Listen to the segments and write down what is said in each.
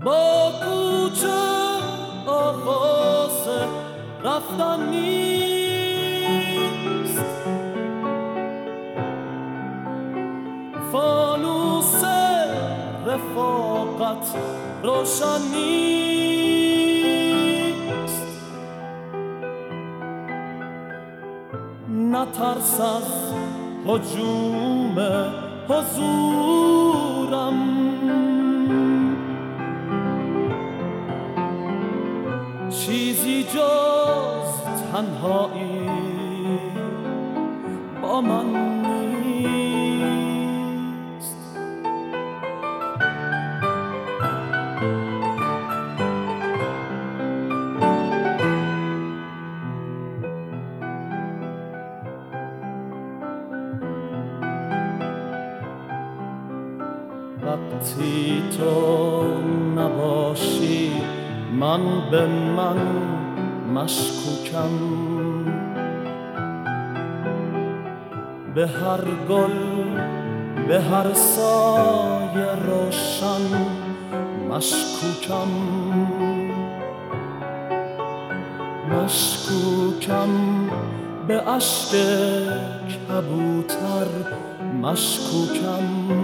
با کوچه آغاز رفتن نیست، فانوس رفاقت روشن نیست. نترس از هجوم حضورم، چیزی جز تنهایی با من نیست. وقتی تو نباشی من به من مشکوکم، به هر گل به هر سایه روشن مشکوکم، مشکوکم به اشک کبوتر مشکوکم،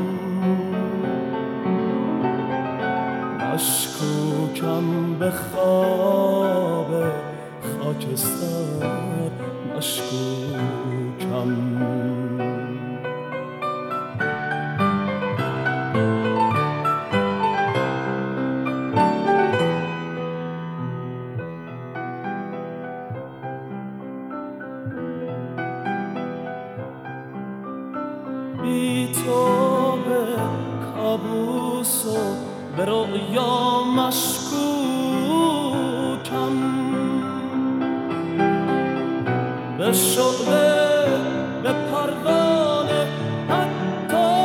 مشکوکم به خواب خاکستر مشکوکم. بی تو به کابوس و به رؤیا مشکوکم، به شعله به پروانه حتی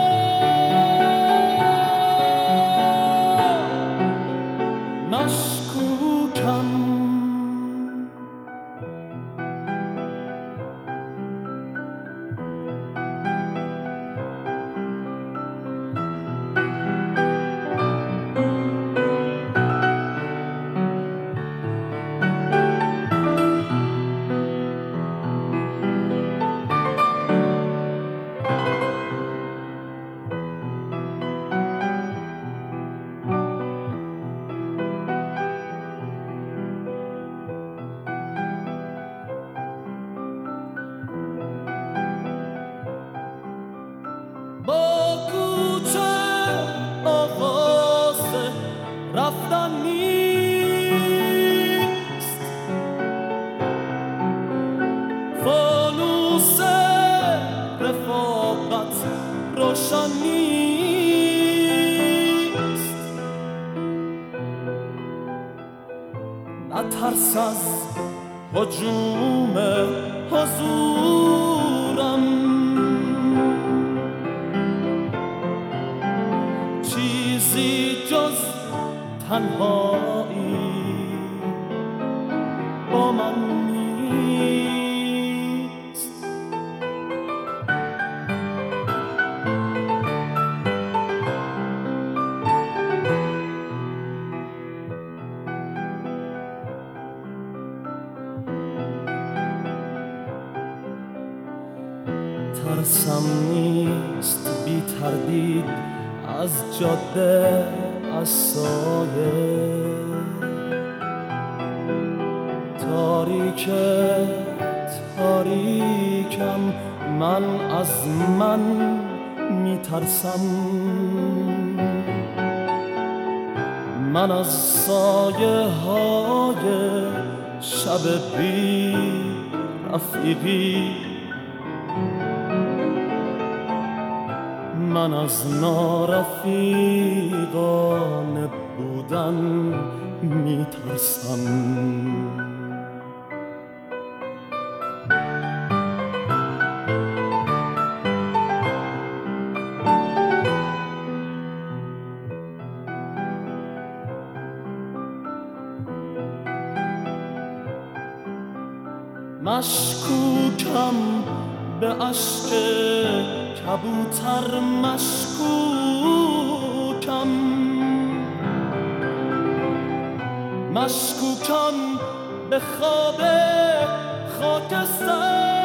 مشکوکم. با کوچه آغاز رفتن نیست، فانوس رفاقت روشن نیست. نترس از هجوم حضورم، چیزی جز تنهایی با من نیست. ترسم نیست بی تردید از جاده، از سایه تاریک تاریکم، من از من میترسم، من از سایه های شب بی رفیقی، من از نارفیقانه بودن میترسم. مشکوکم به اشک کبوتر مشکوکم، مشکوکان به خواب خاکستر